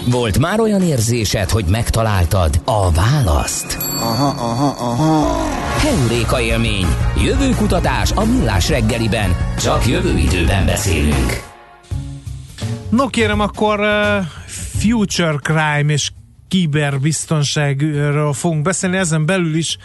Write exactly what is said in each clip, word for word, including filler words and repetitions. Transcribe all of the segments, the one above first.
Volt már olyan érzésed, hogy megtaláltad a választ? Aha, aha, aha. Heuréka élmény. Jövőkutatás a Millás reggeliben. Csak jövő időben beszélünk. No kérem, akkor uh, future crime és kiberbiztonságról fogunk beszélni, ezen belül is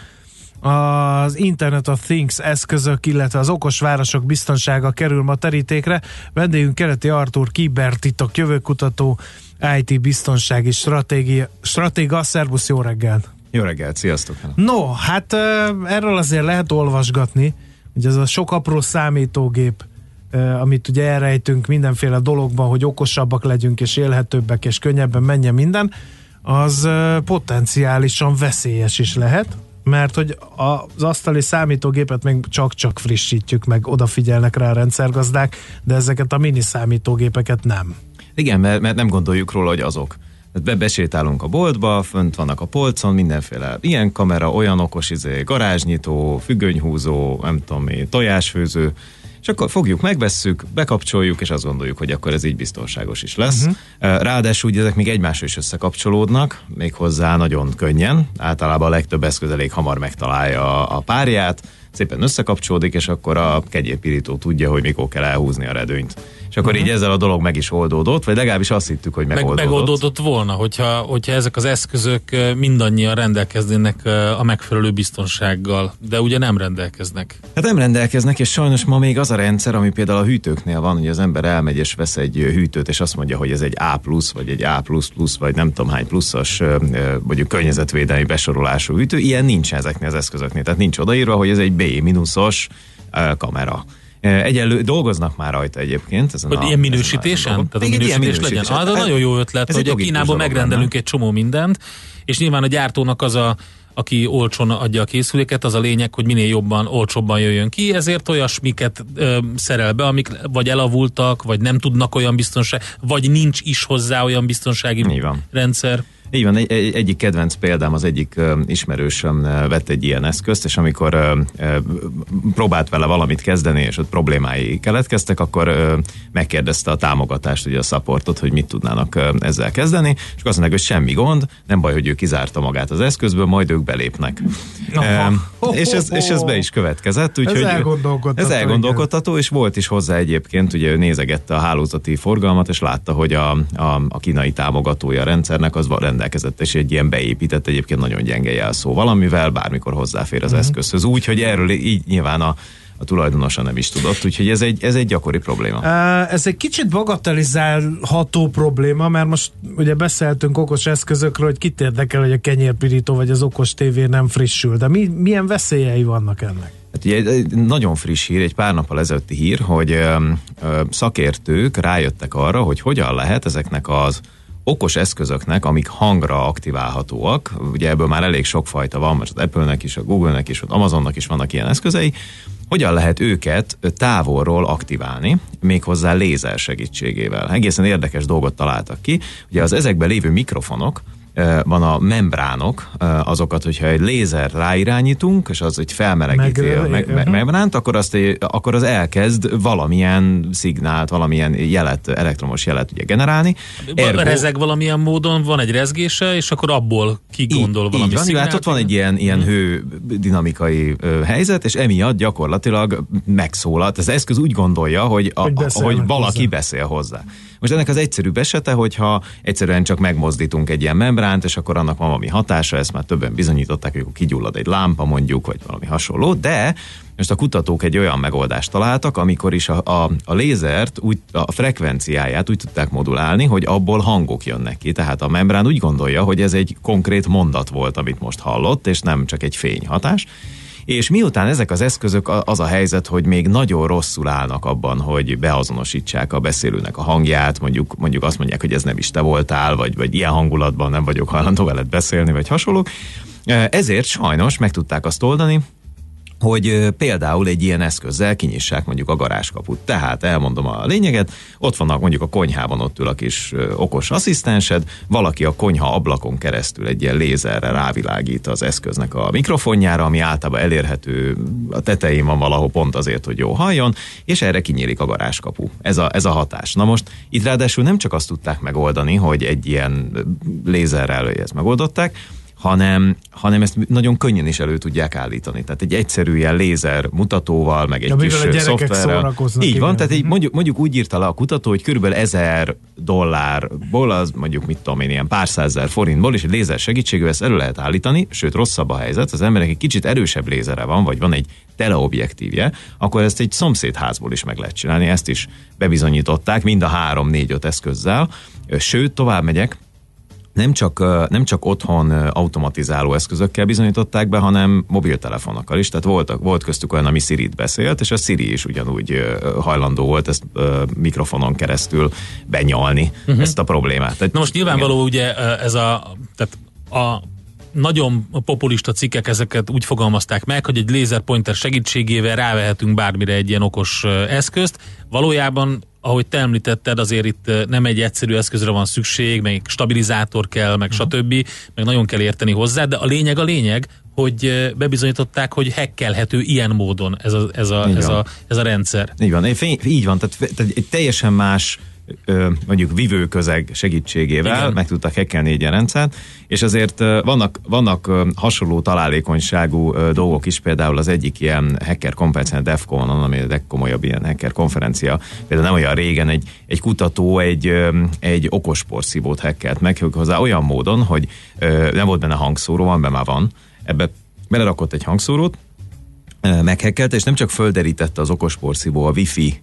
az Internet of Things eszközök, illetve az okos városok biztonsága kerül ma terítékre. Vendégünk Keleti Artúr, kibertitok jövőkutató, i té biztonsági stratégia, stratéga. Szerbusz, jó reggelt! Jó reggelt, sziasztok! No, hát erről azért lehet olvasgatni, hogy ez a sok apró számítógép, amit ugye elrejtünk mindenféle dologban, hogy okosabbak legyünk, és élhetőbbek, és könnyebben menjen minden, az potenciálisan veszélyes is lehet, mert hogy az asztali számítógépet még csak-csak frissítjük, meg odafigyelnek rá a rendszergazdák, de ezeket a mini számítógépeket nem. Igen, mert, mert nem gondoljuk róla, hogy azok. Be, besétálunk a boltba, fönt vannak a polcon, mindenféle ilyen kamera, olyan okos izé, garázsnyitó, függönyhúzó, nem tudom mi, tojásfőző, és akkor fogjuk, megvesszük, bekapcsoljuk, és azt gondoljuk, hogy akkor ez így biztonságos is lesz. Uh-huh. Ráadásul ugye ezek még egymásra is összekapcsolódnak, méghozzá nagyon könnyen. Általában a legtöbb eszköz elég hamar megtalálja a párját, szépen összekapcsolódik, és akkor a kegyélpirító tudja, hogy mikor kell elhúzni a redőnyt. És akkor uh-huh. így ezzel a dolog meg is oldódott, vagy legalábbis azt hittük, hogy megoldódott. Meg, megoldódott volna, hogyha, hogyha ezek az eszközök mindannyian rendelkeznének a megfelelő biztonsággal, de ugye nem rendelkeznek. Hát nem rendelkeznek, és sajnos ma még az a rendszer, ami például a hűtőknél van, hogy az ember elmegy és vesz egy hűtőt, és azt mondja, hogy ez egy A plusz, vagy egy A plusz plusz, vagy nem tudom hány pluszos, mondjuk környezetvédelmi besorolású hűtő. Ilyen nincs ezeknél az eszközöknél. Tehát nincs odaírva, hogy ez egy B mínuszos kamera. Egyenlő dolgoznak már rajta egyébként. Hogy a, ilyen minősítésen? Tehát a minősítés, ilyen minősítés legyen. Ah, de nagyon jó ötlet, hogy a Kínából megrendelünk egy csomó mindent, és nyilván a gyártónak az a, aki olcsón adja a készüléket, az a lényeg, hogy minél jobban, olcsóbban jöjjön ki, ezért olyasmiket ö, szerel be, amik vagy elavultak, vagy nem tudnak olyan biztonság, vagy nincs is hozzá olyan biztonsági rendszer. Így van, egy, egy, egyik kedvenc példám, az egyik uh, ismerősöm uh, vett egy ilyen eszközt, és amikor uh, uh, próbált vele valamit kezdeni, és ott problémái keletkeztek, akkor uh, megkérdezte a támogatást, ugye a supportot, hogy mit tudnának uh, ezzel kezdeni, és azt mondják, hogy semmi gond, nem baj, hogy ő kizárta magát az eszközből, majd ők belépnek. Uh, oh, és, ez, és ez be is következett. Úgy, ez hogy elgondolkodtató. Ez elgondolkodtató, és volt is hozzá egyébként, ugye ő nézegette a hálózati forgalmat, és látta, hogy a, a, a kínai támogatója a rendszernek az rendelkezett, és egy ilyen beépített, egyébként nagyon gyenge jelszó valamivel, bármikor hozzáfér az uh-huh. eszközhöz. Úgy, hogy erről így nyilván a, a tulajdonosa nem is tudott, úgyhogy ez egy, ez egy gyakori probléma. Uh, ez egy kicsit bagatelizálható probléma, mert most ugye beszéltünk okos eszközökről, hogy kit érdekel, hogy a kenyérpirító vagy az okos tévé nem frissül, de mi, milyen veszélyei vannak ennek? Hát ugye egy nagyon friss hír, egy pár nappal ezelőtti hír, hogy ö, ö, szakértők rájöttek arra, hogy hogyan lehet ezeknek az okos eszközöknek, amik hangra aktiválhatóak, ugye ebből már elég sokfajta van, most az Apple-nek is, a Google-nek is, az Amazonnak is vannak ilyen eszközei, hogyan lehet őket távolról aktiválni, méghozzá lézer segítségével. Egészen érdekes dolgot találtak ki, ugye az ezekben lévő mikrofonok, van a membránok, azokat, hogyha egy lézer ráirányítunk, és az egy felmelegíti a meg, me, membránt, akkor, azt, akkor az elkezd valamilyen szignált, valamilyen jelet, elektromos jelet ugye generálni. Ergo, rezeg valamilyen módon, van egy rezgése, és akkor abból kigondol valami így van, szignált. Hát ott van egy ilyen, ilyen hmm. hődinamikai ö, helyzet, és emiatt gyakorlatilag megszólalt. Az eszköz úgy gondolja, hogy, a, hogy, hogy valaki hozzá. beszél hozzá. Most ennek az egyszerűbb esete, hogyha egyszerűen csak megmozdítunk egy ilyen membránt, és akkor annak van valami hatása, ezt már többen bizonyították, hogy kigyullad egy lámpa mondjuk, vagy valami hasonló, de most a kutatók egy olyan megoldást találtak, amikor is a, a, a lézert, úgy, a frekvenciáját úgy tudták modulálni, hogy abból hangok jönnek ki. Tehát a membrán úgy gondolja, hogy ez egy konkrét mondat volt, amit most hallott, és nem csak egy fényhatás. És miután ezek az eszközök, az a helyzet, hogy még nagyon rosszul állnak abban, hogy beazonosítsák a beszélőnek a hangját, mondjuk, mondjuk azt mondják, hogy ez nem is te voltál, vagy, vagy ilyen hangulatban nem vagyok hajlandó veled beszélni, vagy hasonlók. Ezért sajnos meg tudták azt oldani, hogy például egy ilyen eszközzel kinyissák mondjuk a garázskaput. Tehát elmondom a lényeget, ott vannak mondjuk a konyhában, ott ül a kis okos asszisztensed, valaki a konyha ablakon keresztül egy ilyen lézerrel rávilágít az eszköznek a mikrofonjára, ami általában elérhető, a tetején van valahol pont azért, hogy jó halljon, és erre kinyílik a garázskapu. Ez a, ez a hatás. Na most itt ráadásul nem csak azt tudták megoldani, hogy egy ilyen lézerrel ezt megoldották, hanem, hanem ezt nagyon könnyen is elő tudják állítani. Tehát egy egyszerű ilyen lézer mutatóval, meg egy ja, kis szoftverrel. Így igen. Van, tehát egy, mondjuk, mondjuk úgy írta le a kutató, hogy körülbelül ezer dollárból, az mondjuk mit tudom én, ilyen pár százezer forintból, és egy lézer segítségével ezt elő lehet állítani, sőt rosszabb a helyzet, az emberek egy kicsit erősebb lézere van, vagy van egy teleobjektívje, akkor ezt egy szomszédházból is meg lehet csinálni, ezt is bebizonyították, mind a három, négy, öt eszközzel. Sőt, tovább megyek, Nem csak, nem csak otthon automatizáló eszközökkel bizonyították be, hanem mobiltelefonokkal is. Tehát volt, volt köztük olyan, ami Sirit beszélt, és a Siri is ugyanúgy hajlandó volt ezt mikrofonon keresztül benyalni uh-huh. ezt a problémát. Tehát, na most nyilvánvaló igen. ugye ez a, tehát a nagyon populista cikkek ezeket úgy fogalmazták meg, hogy egy lézerpointer segítségével rávehetünk bármire egy ilyen okos eszközt. Valójában, ahogy te említetted, azért itt nem egy egyszerű eszközre van szükség, meg stabilizátor kell, meg uh-huh. stb., meg nagyon kell érteni hozzá, de a lényeg a lényeg, hogy bebizonyították, hogy hackelhető ilyen módon ez a, ez a, ez a, ez a rendszer. Így van, így van, tehát, tehát egy teljesen más mondjuk vivőközeg segítségével igen. meg tudtak hackelni egy ilyen rendszert, és azért vannak, vannak hasonló találékonyságú dolgok is, például az egyik ilyen hacker konferencia, a DEFCON, ami a legkomolyabb ilyen hacker konferencia, például nem olyan régen egy, egy kutató egy, egy okos porszívót hackelt meg hozzá olyan módon, hogy nem volt benne hangszóró, van, benne már van, ebbe belerakott egy hangszórót, meghackelte, és nem csak földerítette az okos porszívó a wifi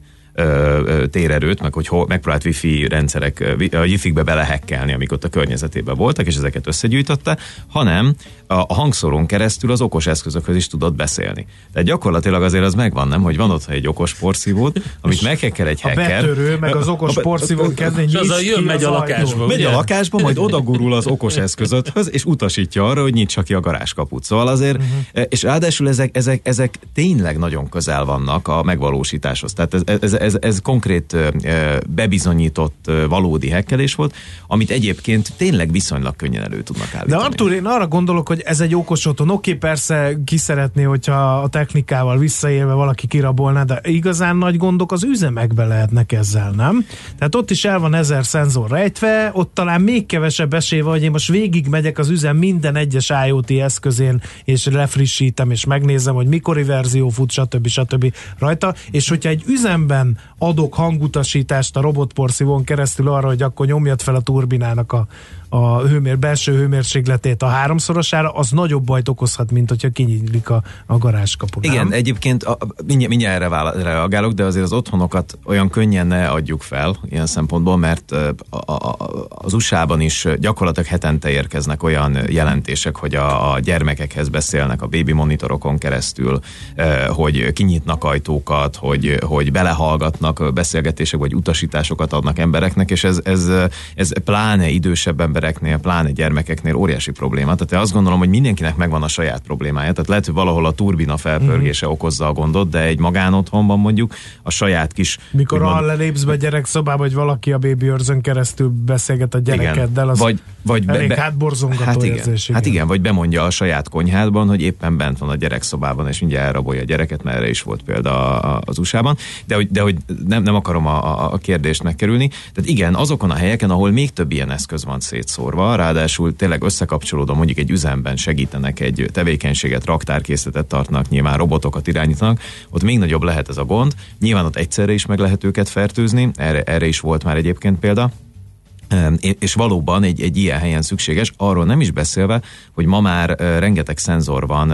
térerőt, meg hogy hol, megpróbált wifi rendszerek, a wifi-kbe belehekkelni, amik ott a környezetében voltak, és ezeket összegyűjtötte, hanem a, a hangszórón keresztül az okos eszközökhöz is tudott beszélni. Tehát gyakorlatilag azért az megvan, nem, hogy van ott egy okos porszívót, amit meghekkel egy hacker. A betörő, meg az okos porszívón kezdve nyitsz az a jön, megy a lakásba. Megy a lakásba, majd odagurul az okos eszközöthöz, és utasítja arra, hogy nyitsa ki a garázskaput. Szóval azért, uh-huh. és ráadásul ezek, ezek, ezek tényleg nagyon közel vannak a megvalósításhoz. Tehát ez, ez, ez Ez, ez konkrét bebizonyított valódi hekkelés volt, amit egyébként tényleg viszonylag könnyen elő tudnak állítani. De Artur, én arra gondolok, hogy ez egy okos otthon. Oké, persze ki szeretné, hogyha a technikával visszaélve valaki kirabolná, de igazán nagy gondok az üzemekben lehetnek ezzel, nem? Tehát ott is el van ezer szenzor rejtve, ott talán még kevesebb esély van, hogy én most végigmegyek az üzem minden egyes IoT eszközén, és lefrissítem, és megnézem, hogy mikori verzió fut, stb. stb. Rajta, és hogyha egy üzemben adok hangutasítást a robotporszívón keresztül arra, hogy akkor nyomjad fel a turbinának a, a hőmér, belső hőmérsékletét a háromszorosára, az nagyobb bajt okozhat, mint hogyha kinyílik a, a garázskapu. Igen, nem? Egyébként a, mindjárt, mindjárt erre reagálok, de azért az otthonokat olyan könnyen ne adjuk fel ilyen szempontból, mert a, a, az u es á-ban is gyakorlatilag hetente érkeznek olyan jelentések, hogy a, a gyermekekhez beszélnek a baby monitorokon keresztül, hogy kinyitnak ajtókat, hogy, hogy belehallgatnak beszélgetések, vagy utasításokat adnak embereknek, és ez, ez, ez pláne idősebb embereknél, pláne gyermekeknél óriási probléma. Tehát én azt gondolom, hogy mindenkinek megvan a saját problémája. Tehát lehet, hogy valahol a turbina felpörgése mm. okozza a gondot, de egy magánotthonban mondjuk a saját kis... Mikor úgymond... lelépsz be a gyerekszobába, hogy valaki a baby őrzön keresztül beszélget a gyerekeddel, az vagy, vagy elég be, be, hátborzongató hát igen, érzés. Igen. Hát igen, vagy bemondja a saját konyhádban, hogy éppen bent van a gyerekszobában, és mindjárt elrabolja a gyereket, mert erre is volt példa az u es á-ban. De hogy, de hogy nem, nem akarom a, a kérdést megkerülni. Tehát igen, azokon a helyeken, ahol még több ilyen eszköz van szétszórva, ráadásul tényleg összekapcsolódva mondjuk egy üzemben segítenek egy tevékenységet, raktárkészletet tartnak, nyilván robotokat irányítanak, ott még nagyobb lehet ez a gond. Nyilván ott egyszerre is meg lehet őket fertőzni, erre, erre is volt már egyébként példa. És valóban egy, egy ilyen helyen szükséges, arról nem is beszélve, hogy ma már rengeteg szenzor van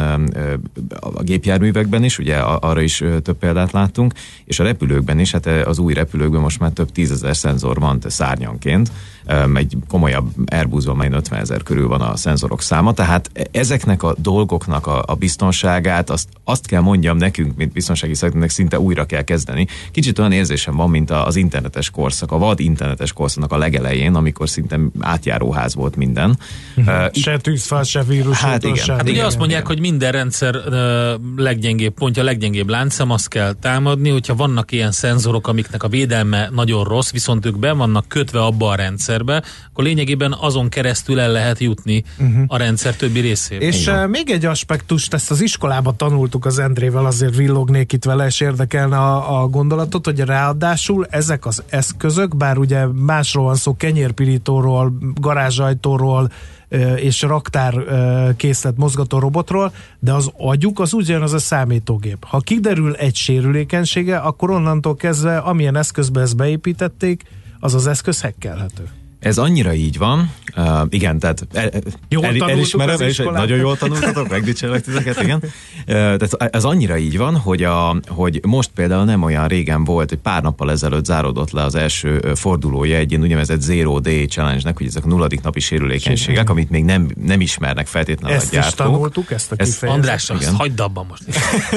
a gépjárművekben is, ugye arra is több példát láttunk, és a repülőkben is, hát az új repülőkben most már több tízezer szenzor van szárnyanként, egy komolyabb Airbusban majd ötvenezer körül van a szenzorok száma, tehát ezeknek a dolgoknak a, a biztonságát, azt, azt kell mondjam nekünk, mint biztonsági szakembernek szinte újra kell kezdeni. Kicsit olyan érzésem van, mint az internetes korszak, a vad internetes korszaknak a legelején, amikor szinte átjáróház volt minden. Uh, se tűzfal, se vírus. Hát igen. Se, hát ugye igen, azt mondják, igen. hogy minden rendszer uh, leggyengébb pontja, leggyengébb láncszem, azt kell támadni, hogyha vannak ilyen szenzorok, amiknek a védelme nagyon rossz, viszont ők be vannak kötve abba a rendszerbe, akkor lényegében azon keresztül el lehet jutni uh-huh. a rendszer többi részébe. És uh, még egy aspektust, ezt az iskolában tanultuk az Endrével, azért villognék itt vele, és érdekelne a, a gondolatot, hogy ráadásul ezek az eszközök, bár ugye másról van szó, kenyérpirítóról, garázsajtóról és raktár készlet mozgató robotról, de az agyuk az ugyanaz a számítógép. Ha kiderül egy sérülékenysége, akkor onnantól kezdve, amilyen eszközbe ezt beépítették, az az eszköz hackelhető. Ez annyira így van, uh, igen, tehát el, el, elismerem, el, nagyon jól tanultatok, megdicsérlek titeket, igen. Uh, tehát ez annyira így van, hogy, a, hogy most például nem olyan régen volt, hogy pár nappal ezelőtt záródott le az első fordulója egy ilyen úgynevezett Zero Day Challenge-nek, hogy ezek a nulladik napi sérülékenységek, Sérül. amit még nem, nem ismernek feltétlenül ezt a gyártók. Ezt is tanultuk, ezt a kifejezést. András, azt hagyd abban most.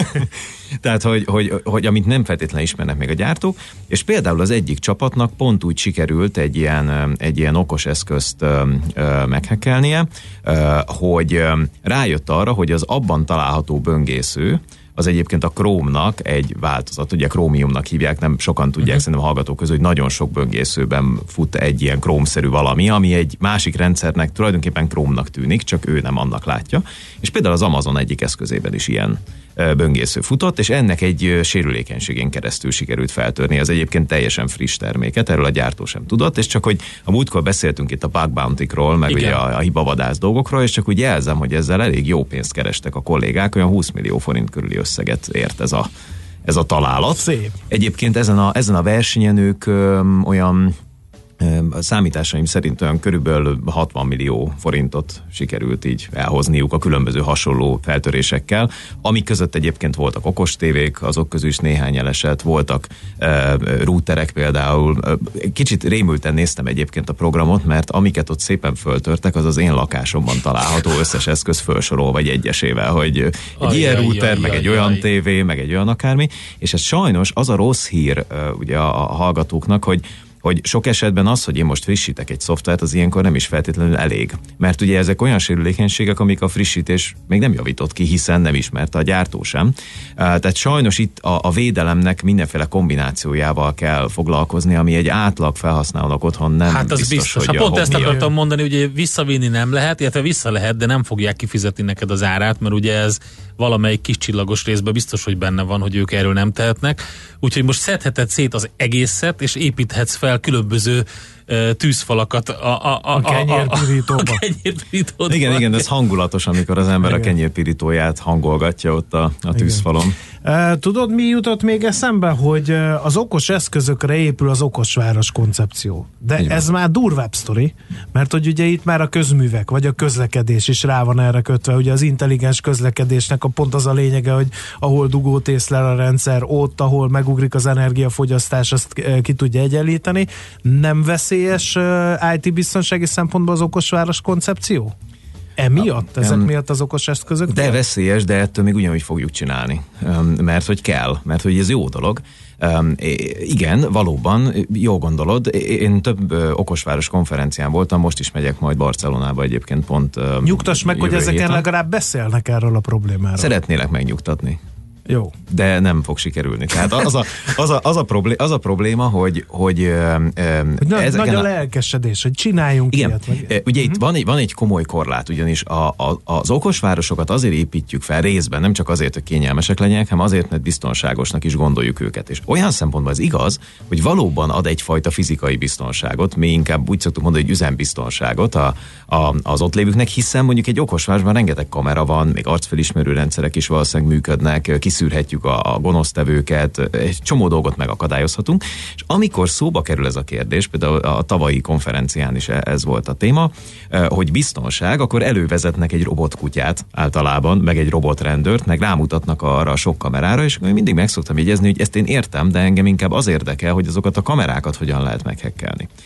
Tehát, hogy, hogy, hogy amit nem feltétlenül ismernek még a gyártók, és például az egyik csapatnak pont úgy sikerült egy ilyen, egy ilyen okos eszközt ö, ö, meghekkelnie, ö, hogy ö, rájött arra, hogy az abban található böngésző, az egyébként a Chrome-nak egy változat, ugye Chromiumnak hívják, nem sokan tudják, uh-huh. szerintem a hallgatók közül, hogy nagyon sok böngészőben fut egy ilyen Chrome-szerű valami, ami egy másik rendszernek tulajdonképpen Chrome-nak tűnik, csak ő nem annak látja. És például az Amazon egyik eszközében is ilyen böngésző futott, és ennek egy sérülékenységén keresztül sikerült feltörni. Az egyébként teljesen friss terméket, erről a gyártó sem tudott, és csak hogy a múltkor beszéltünk itt a bug bounty-król, meg igen. ugye a, a hibavadász dolgokról, és csak úgy jelzem, hogy ezzel elég jó pénzt kerestek a kollégák, olyan húsz millió forint körüli összeget ért ez a, ez a találat. Szép. Egyébként ezen a, ezen a versenyen ők öm, olyan a számításaim szerint olyan körülbelül hatvan millió forintot sikerült így elhozniuk a különböző hasonló feltörésekkel, amik között egyébként voltak okos tévék, azok közül is néhány eleset, voltak e, routerek például. Kicsit rémülten néztem egyébként a programot, mert amiket ott szépen föltörtek, az az én lakásomban található összes eszköz fölsorol, vagy egyesével, hogy egy aj, ilyen aj, router, aj, meg aj, egy aj, olyan aj. tévé, meg egy olyan akármi, és ez sajnos az a rossz hír ugye a, a hallgatóknak, hogy hogy sok esetben az, hogy én most frissítek egy szoftvert, az ilyenkor nem is feltétlenül elég. Mert ugye ezek olyan sérülékenységek, amik a frissítés még nem javított ki, hiszen nem ismerte a gyártó sem. Tehát sajnos itt a, a védelemnek mindenféle kombinációjával kell foglalkozni, ami egy átlag felhasználónak otthon nem hát az biztos, biztos. hogy hát pont ezt akartam mondani, hogy visszavinni nem lehet, illetve vissza lehet, de nem fogják kifizetni neked az árát, mert ugye ez valamelyik kis csillagos részben biztos, hogy benne van, hogy ők erről nem tehetnek. Úgyhogy most szedheted szét az egészet, és építhetsz fel különböző uh, tűzfalakat a, a, a, a kenyérpirítóba. A kenyérpirítóba. Igen, igen, ez hangulatos, amikor az ember igen. a kenyérpirítóját hangolgatja ott a, a tűzfalon. Uh, tudod, mi jutott még eszembe, hogy uh, az okos eszközökre épül az okosváros koncepció. De igen. ez már durvább sztori, mert hogy ugye itt már a közművek, vagy a közlekedés is rá van erre kötve. Ugye az intelligens közlekedésnek a pont az a lényege, hogy ahol dugót észlel a rendszer, ott, ahol megugrik az energiafogyasztás, azt uh, ki tudja egyenlíteni. Nem veszélyes uh, i té biztonsági szempontból az okosváros koncepció? Emiatt? Ezek um, miatt az okos eszközök? De veszélyes, de ettől még ugyanúgy fogjuk csinálni. Um, mert hogy kell, mert hogy ez jó dolog. Um, igen, valóban, jó gondolod. Én több uh, okosváros konferencián voltam, most is megyek majd Barcelonába egyébként pont. Um, Nyugtass meg, hogy ezeken héten. Legalább beszélnek erről a problémáról. Szeretnélek megnyugtatni. Jó. De nem fog sikerülni. Tehát az a, az a, az a, problé- az a probléma, hogy, hogy, hogy nagy, nagy a lelkesedés, hogy csináljunk igen, ilyet. Meg... Ugye uh-huh. itt van egy, van egy komoly korlát, ugyanis a, a, az okosvárosokat azért építjük fel részben, nem csak azért, hogy kényelmesek legyenek, hanem azért, mert biztonságosnak is gondoljuk őket. És olyan szempontból ez igaz, hogy valóban ad egyfajta fizikai biztonságot, mi inkább úgy szoktuk mondani, hogy üzembiztonságot a, a, az ott lévőknek, hiszen mondjuk egy okosvárosban rengeteg kamera van, még arcfelismerő rendszerek is valószínűleg működnek, kiszűrhetjük a, a gonosztevőket, egy csomó dolgot megakadályozhatunk, és amikor szóba kerül ez a kérdés, például a tavalyi konferencián is ez volt a téma, hogy biztonság, akkor elővezetnek egy robotkutyát általában, meg egy robotrendőrt, meg rámutatnak arra a sok kamerára, és mindig meg szoktam jegyezni, hogy ezt én értem, de engem inkább az érdekel, hogy azokat a kamerákat hogyan lehet meghekkelni.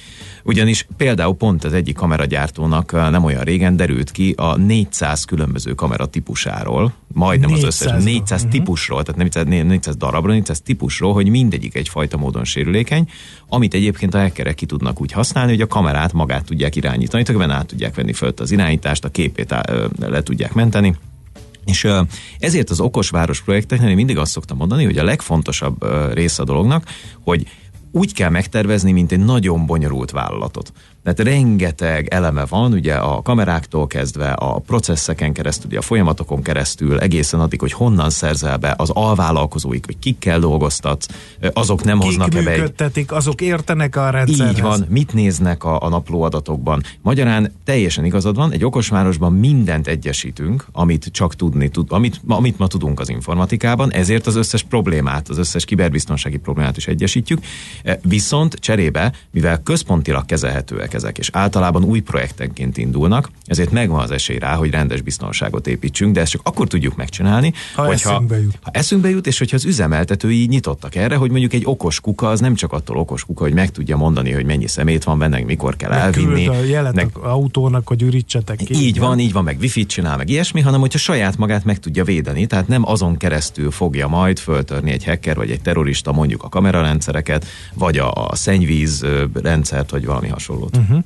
Ugyanis például pont az egyik kameragyártónak nem olyan régen derült ki a négyszáz különböző kamera típusáról, majdnem az összes négyszáz uh-huh. típusról, tehát nem négyszáz darabra, négyszáz típusról, hogy mindegyik egyfajta módon sérülékeny, amit egyébként a hackerek ki tudnak úgy használni, hogy a kamerát magát tudják irányítani, tulajdonképpen át tudják venni föl az irányítást, a képét le tudják menteni. És ezért az okosváros projekteknél mindig azt szoktam mondani, hogy a legfontosabb része a dolognak, hogy úgy kell megtervezni, mint egy nagyon bonyolult vállalatot. Tehát rengeteg eleme van, ugye a kameráktól kezdve, a processzeken keresztül, ugye a folyamatokon keresztül, egészen addig, hogy honnan szerzel be az alvállalkozóik, hogy kikkel dolgoztatsz, azok nem Kik hoznak-e be egy... működtetik, azok értenek a rendszerhez. Így van, mit néznek a, a naplóadatokban. Magyarán teljesen igazad van, egy okosvárosban mindent egyesítünk, amit csak tudni tud, amit, amit ma tudunk az informatikában, ezért az összes problémát, az összes kiberbiztonsági problémát is egyesítjük, viszont cserébe, mivel központilag kezelhetőek ezek, és általában új projektenként indulnak, ezért megvan az esély rá, hogy rendes biztonságot építsünk, de ezt csak akkor tudjuk megcsinálni, ha hogyha eszünkbe jut. Ha eszünkbe jut, és hogyha az üzemeltetői nyitottak erre, hogy mondjuk egy okos kuka, az nem csak attól okos kuka, hogy meg tudja mondani, hogy mennyi szemét van benne, mikor kell meg elvinni. Küld a jelet meg... az autónak, hogy ürítsetek ki. Így van, így van, meg wifi-t csinál, meg ilyesmi, hanem hogyha saját magát meg tudja védeni, tehát nem azon keresztül fogja majd föltörni egy hacker, vagy egy terrorista mondjuk a kamerarendszereket, vagy a, a szennyvíz rendszert, vagy valami hasonlót. Uh-huh.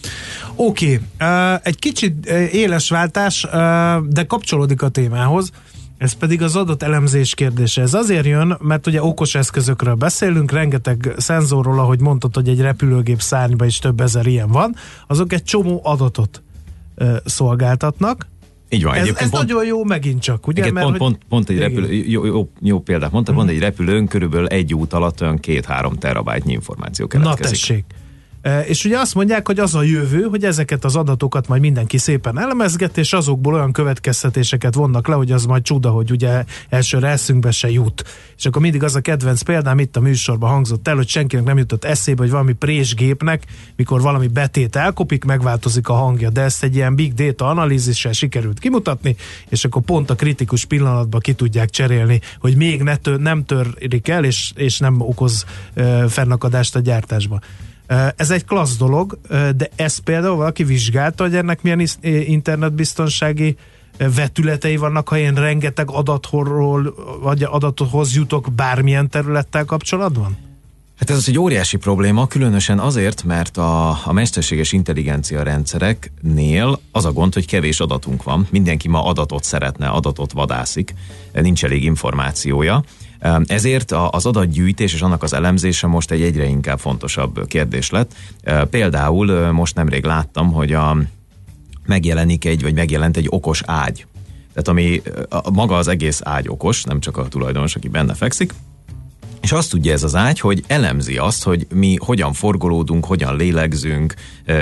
Oké, okay. uh, egy kicsit uh, éles váltás, uh, de kapcsolódik a témához, ez pedig az adatelemzés kérdése. Ez azért jön, mert ugye okos eszközökről beszélünk, rengeteg szenzorról, ahogy mondtad, hogy egy repülőgép szárnyban is több ezer ilyen van, azok egy csomó adatot uh, szolgáltatnak. Így van, ez ez pont, nagyon jó megint csak, ugye? Mert, pont, pont, pont egy repülő, jó, jó, jó példát mondtad, hmm. pont egy repülőn körülbelül egy út alatt olyan két-három terabájtnyi információ keletkezik. Na tessék. És ugye azt mondják, hogy az a jövő, hogy ezeket az adatokat majd mindenki szépen elemezget, és azokból olyan következtetéseket vonnak le, hogy az majd csuda, hogy ugye elsőre eszünkbe se jut. És akkor mindig az a kedvenc példám, itt a műsorban hangzott el, hogy senkinek nem jutott eszébe, hogy valami présgépnek, mikor valami betét elkopik, megváltozik a hangja, de ezt egy ilyen big data analízissel sikerült kimutatni, és akkor pont a kritikus pillanatban ki tudják cserélni, hogy még ne tör, nem törik el, és, és nem okoz uh, fennakadást a gyártásba. Ez egy klassz dolog, de ezt például valaki vizsgálta, hogy ennek milyen internetbiztonsági vetületei vannak, ha én rengeteg adatról, vagy adathoz jutok bármilyen területtel kapcsolatban? Hát ez az egy óriási probléma, különösen azért, mert a, a mesterséges intelligencia rendszereknél az a gond, hogy kevés adatunk van. Mindenki ma adatot szeretne, adatot vadászik, nincs elég információja. Ezért az adatgyűjtés és annak az elemzése most egy egyre inkább fontosabb kérdés lett. Például most nemrég láttam, hogy a, megjelenik egy, vagy megjelent egy okos ágy. Tehát ami a, maga az egész ágy okos, nem csak a tulajdonos, aki benne fekszik, és azt tudja ez az ágy, hogy elemzi azt, hogy mi hogyan forgolódunk, hogyan lélegzünk,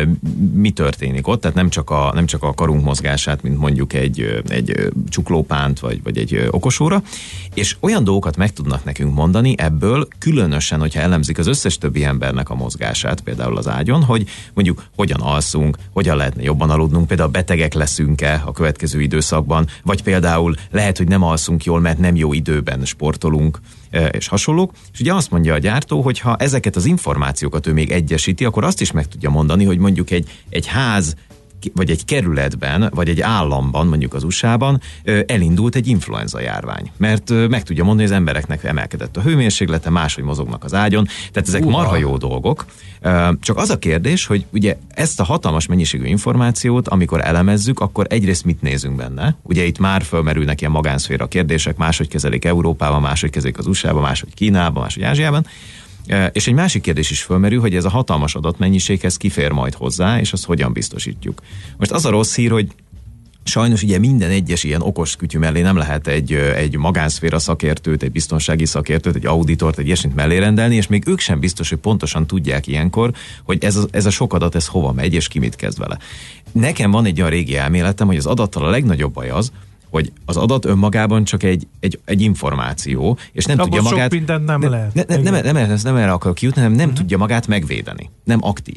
mi történik ott, tehát nem csak a, nem csak a karunk mozgását, mint mondjuk egy, egy csuklópánt, vagy, vagy egy okosóra, és olyan dolgokat meg tudnak nekünk mondani ebből, különösen, hogyha elemzik az összes többi embernek a mozgását, például az ágyon, hogy mondjuk hogyan alszunk, hogyan lehetne jobban aludnunk, például betegek leszünk-e a következő időszakban, vagy például lehet, hogy nem alszunk jól, mert nem jó időben sportolunk, és hasonlók. És ugye azt mondja a gyártó, hogy ha ezeket az információkat ő még egyesíti, akkor azt is meg tudja mondani, hogy mondjuk egy, egy ház, vagy egy kerületben, vagy egy államban, mondjuk az u es á-ban elindult egy influenza járvány. Mert meg tudja mondani, hogy az embereknek emelkedett a hőmérséklete, máshogy mozognak az ágyon. Tehát ezek uh-huh. marha jó dolgok. Csak az a kérdés, hogy ugye ezt a hatalmas mennyiségű információt, amikor elemezzük, akkor egyrészt mit nézünk benne. Ugye itt már fölmerülnek ilyen magánszféra kérdések, máshogy kezelik Európában, máshogy kezelik az u es á-ban, máshogy Kínában, máshogy Ázsiában. És egy másik kérdés is fölmerül, hogy ez a hatalmas adatmennyiséghez kifér majd hozzá, és azt hogyan biztosítjuk. Most az a rossz hír, hogy sajnos ugye minden egyes ilyen okos kütyű mellé nem lehet egy, egy magánszféra szakértőt, egy biztonsági szakértőt, egy auditort, egy ilyesmit mellé rendelni, és még ők sem biztos, hogy pontosan tudják ilyenkor, hogy ez a, ez a sok adat, ez hova megy, és ki mit kezd vele. Nekem van egy olyan régi elméletem, hogy az adattal a legnagyobb baj az, hogy az adat önmagában csak egy, egy, egy információ, és nem abban tudja magát... nem, nem lehet. Ne, ne, nem, nem, nem, nem erre akarok kijutni, hanem nem hmm. tudja magát megvédeni. Nem aktív.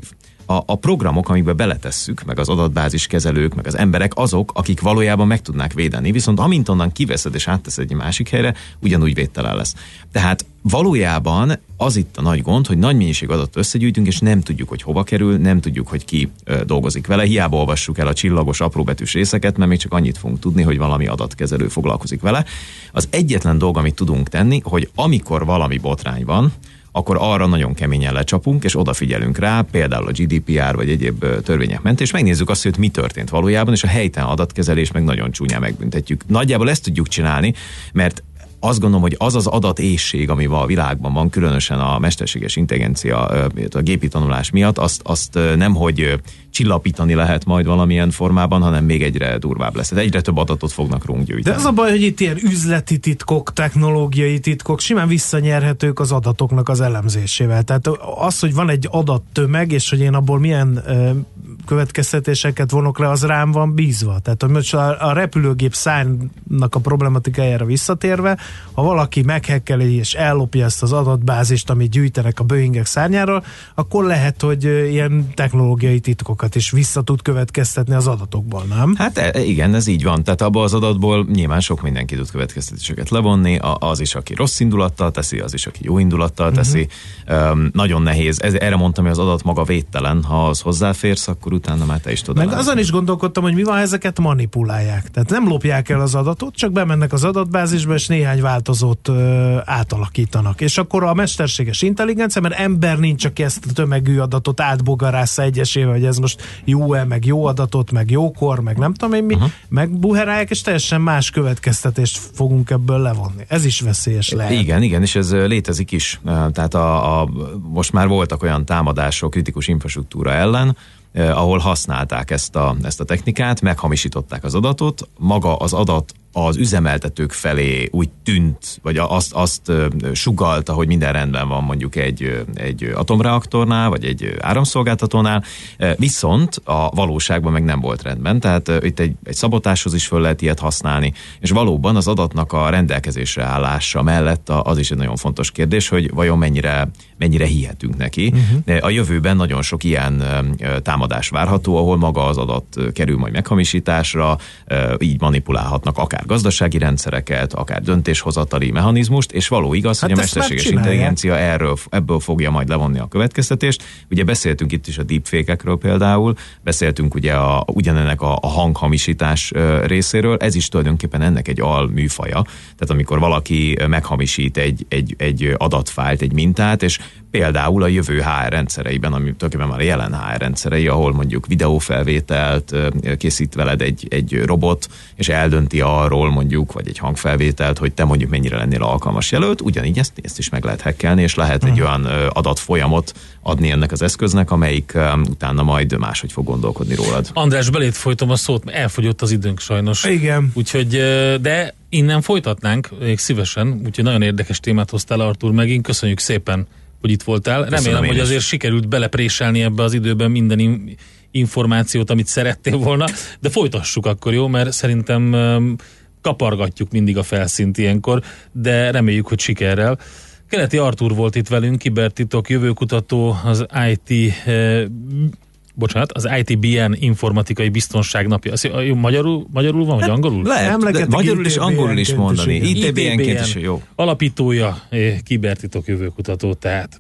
a, a programok, amikbe beletesszük, meg az adatbázis kezelők, meg az emberek azok, akik valójában meg tudnák védeni, viszont amint onnan kiveszed és átteszed egy másik helyre, ugyanúgy védtelen lesz. Tehát valójában az itt a nagy gond, hogy nagy mennyiség adatot összegyűjtünk, és nem tudjuk, hogy hova kerül, nem tudjuk, hogy ki ö, dolgozik vele. Hiába olvassuk el a csillagos, apróbetűs részeket, mert még csak annyit fogunk tudni, hogy valami adatkezelő foglalkozik vele. Az egyetlen dolog, amit tudunk tenni, hogy amikor valami botrány van, akkor arra nagyon keményen lecsapunk, és odafigyelünk rá, például a gé dé pé er vagy egyéb törvények ment, és megnézzük azt, hogy mi történt valójában, és a helytelen adatkezelés meg nagyon csúnyán megbüntetjük. Nagyjából ezt tudjuk csinálni, mert azt gondolom, hogy az az adatéhség, ami a világban van, különösen a mesterséges intelligencia, a gépi tanulás miatt, azt, azt nemhogy csillapítani lehet majd valamilyen formában, hanem még egyre durvább lesz. Egyre több adatot fognak rólunk gyűjteni. De az a baj, hogy itt ilyen üzleti titkok, technológiai titkok simán visszanyerhetők az adatoknak az elemzésével. Tehát az, hogy van egy adattömeg, és hogy én abból milyen ö, következtetéseket vonok le, az rám van bízva. Tehát hogy most a, a repülőgép szárnynak a problematikájára visszatérve, ha valaki meghekkeli és ellopja ezt az adatbázist, amit gyűjtenek a Boeingek szárnyáról, akkor lehet, hogy ilyen technológiai titkokat is vissza tud következtetni az adatokból, nem? Hát igen, ez így van. Tehát abban az adatból nyilván sok mindenki tud következtetéseket levonni, az is, aki rossz indulattal teszi, az is, aki jó indulattal teszi. Uh-huh. Um, nagyon nehéz. Ez, erre mondtam, hogy az adat maga védtelen. Ha az hozzáférsz, akkor utána már te is tudod. Meg azon is gondolkodtam, hogy mi van, ezeket manipulálják. Tehát nem lopják el az adatot, csak bemennek az adatbázisba, és néhány változót ö, átalakítanak. És akkor a mesterséges intelligencia, mert ember nincs, aki ezt a tömegű adatot átbogarásza egyesével, hogy ez most jó-e, meg jó adatot, meg jókor, meg nem tudom én mi, uh-huh. megbuherálják, és teljesen más következtetést fogunk ebből levonni. Ez is veszélyes lehet. Igen, igen, és ez létezik is. Tehát a, a, most már voltak olyan támadások kritikus infrastruktúra ellen, eh, ahol használták ezt a, ezt a technikát, meghamisították az adatot, maga az adat az üzemeltetők felé úgy tűnt, vagy azt, azt sugallta, hogy minden rendben van mondjuk egy, egy atomreaktornál, vagy egy áramszolgáltatónál, viszont a valóságban meg nem volt rendben, tehát itt egy, egy szabotáshoz is föl lehet ilyet használni, és valóban az adatnak a rendelkezésre állása mellett az is egy nagyon fontos kérdés, hogy vajon mennyire, mennyire hihetünk neki. Uh-huh. A jövőben nagyon sok ilyen támadás várható, ahol maga az adat kerül majd meghamisításra, így manipulálhatnak akár gazdasági rendszereket, akár döntéshozatali mechanizmust, és való igaz, hát hogy a mesterséges intelligencia erről, ebből fogja majd levonni a következtetést. Ugye beszéltünk itt is a deepfake-ekről például, beszéltünk ugye a, ugyanennek a, a hanghamisítás részéről, ez is tulajdonképpen ennek egy alműfaja. Tehát amikor valaki meghamisít egy, egy, egy adatfájlt, egy mintát, és például a jövő há er rendszereiben, ami tulajdonképpen már a jelen há er rendszerei, ahol mondjuk videófelvételt készít veled egy, egy robot, és eldönti arról mondjuk, vagy egy hangfelvételt, hogy te mondjuk mennyire lennél alkalmas jelölt, ugyanígy ezt, ezt is meg lehet hackelni, és lehet egy olyan adatfolyamot adni ennek az eszköznek, amelyik utána majd máshogy fog gondolkodni rólad. András, belét folytom a szót, mert elfogyott az időnk sajnos. Igen. Úgyhogy, de innen folytatnánk, még szívesen, úgyhogy nagyon érdekes témát hoztál, Artúr, megint. Köszönjük szépen, hogy itt voltál. Köszönöm. Remélem, hogy azért sikerült belepréselni ebbe az időben minden in- információt, amit szerettél volna, de folytassuk akkor, jó? Mert szerintem um, kapargatjuk mindig a felszínt ilyenkor, de reméljük, hogy sikerrel. Keleti Artúr volt itt velünk, kibertitok jövőkutató, az i té eh, bocsánat, az i té bé en informatikai biztonság napja. Az, magyarul, magyarul van, vagy angolul? Lehet, magyarul és angolul is mondani. i té bé en-ként is jó. Alapítója, eh, kibertitok jövőkutató, tehát.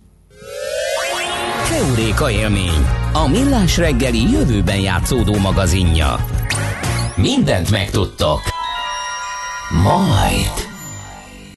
Heuréka élmény, a Millás reggeli jövőben játszódó magazinja. Mindent megtudtok. Majd.